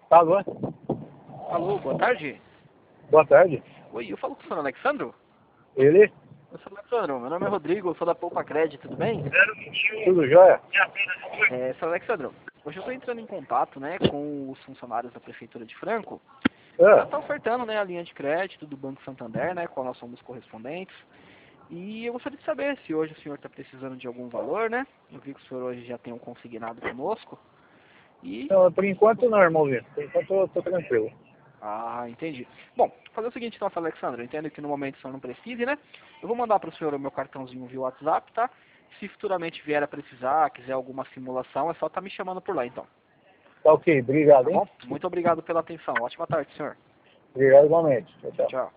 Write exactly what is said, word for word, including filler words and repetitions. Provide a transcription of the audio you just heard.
Tá bom. Alô, boa tarde. Boa tarde. Oi, eu falo com o senhor Alexandro? Ele? Eu sou Alexandro, meu nome é Rodrigo, eu sou da Poupa Crédito, tudo bem? Tudo jóia? É, senhor Alexandro, hoje eu estou entrando em contato, né, com os funcionários da Prefeitura de Franco. Ela Ah, está ofertando, né, a linha de crédito do Banco Santander, né, qual nós somos correspondentes. E eu gostaria de saber se hoje o senhor está precisando de algum valor, né? Eu vi que o senhor hoje já tem um consignado conosco. E não, por enquanto não, irmãozinho. Por enquanto eu tô tranquilo. Ah, entendi. Bom, vou fazer o seguinte então, Alexandre, eu entendo que no momento o senhor não precise, né? Eu vou mandar para o senhor o meu cartãozinho via WhatsApp, tá? Se futuramente vier a precisar, quiser alguma simulação, é só estar me chamando por lá então, Tá ok, obrigado, tá hein? bom? Muito obrigado pela atenção. Ótima tarde, senhor. Obrigado igualmente. Tchau, Tchau, tchau. tchau.